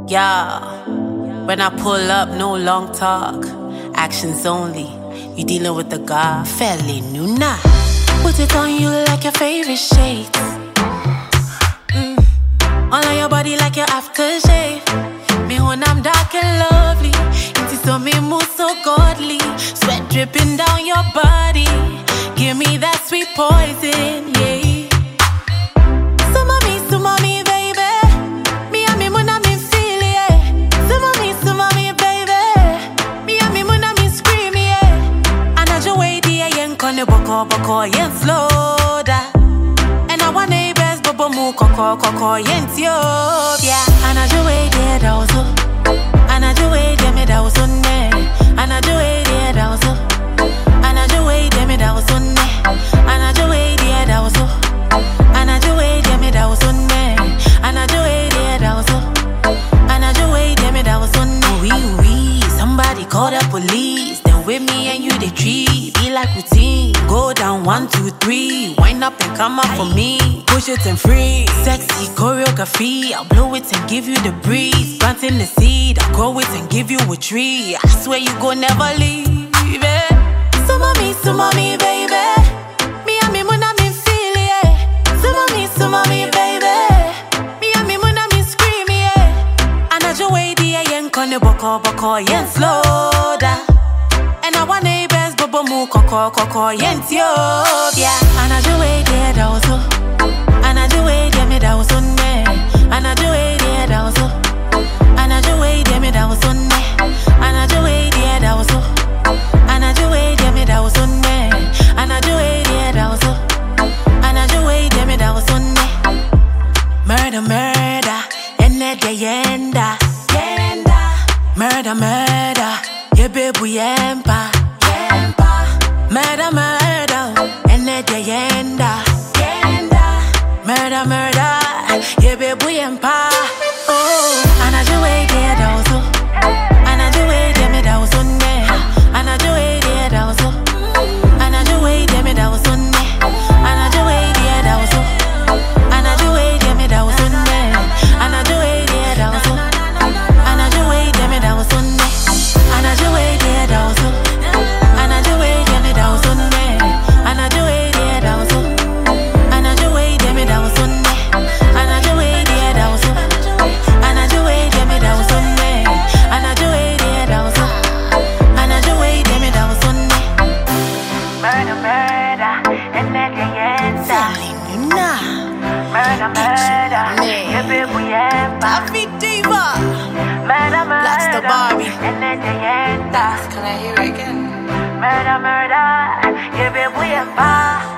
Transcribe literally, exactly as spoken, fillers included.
Yeah, when I pull up, no long talk, actions only. You dealing with the god, Feli Nuna. Put it on you like your favorite shades. Mm. All on your body like your aftershave. Me when I'm dark and lovely, it is on me mood so godly. Sweat dripping down your body, give me that sweet poison, yeah. So mommy, so mommy, baby, me and me when I'm in feel, yeah. So mommy, so mommy, baby, me and me when I'm in scream, yeah. And I just wait the yen kone boko boko yen slow da. And I want neighbors bobo mu koko koko yen tio, yeah. And I just wait there that was so. And I just wait there me that was so ne. And I just wait there that was so. And I just wait there me that was so ne. And I just wait there that was so. And I just wait there me that was so ne. And I just wait there that was so. And I just wait there me that was so ne. Oui oui, somebody call the police. Then with me and you they treat be like routine. Go down one two three, wind up and come up for me. Push it and free, sexy choreography. I'll blow it and give you the breeze. Planting the seed, I'll grow it and give you a tree. I swear you go never leave it. So mommy, so mommy, baby, me and me when I'm in feel, yeah. So mommy, so mommy, baby, me and me when I'm in scream, yeah. And I just wait the yen kone boko boko yen slow da. And I want neighbors bobo mu koko koko yen tio, yeah. And I just wait there that was so. And I just wait there me that was so ne. And I just wait there that was so. And I just wait there me that was so ne. And I just wait there that was so. And I just wait there me that was so ne. And I just wait there that was so. And I just wait there me that was so ne. Murder, murder, and that the yenda, yenda. Murder, murder, yeah baby yempa, yempa. Murder, murder, and that the yenda, yenda. Murder, murder, yeah baby yempa. Oh, and I just wait there that was so. And I just wait there me that was so ne. And I just wait there that was so. And I just wait there me that was so ne. And I just wait there that was so. And I just wait there me that was so ne. And I just wait there that was so. And I just wait there me that was so ne. And I just wait there that was so. And I just wait there me that was so ne. And I just wait there that was so. And I just wait there me that was so ne. And I just wait there that was so. And I just wait there me that was so ne. And I just wait there that was so. And I just wait there me that was so ne. Murder, murder, and then the answer. Murder, murder, yeah baby yeah. Happy diva. Murder, murder, that's the Barbie. And then the answer. Can I hear it again? Murder, murder, yeah baby yeah.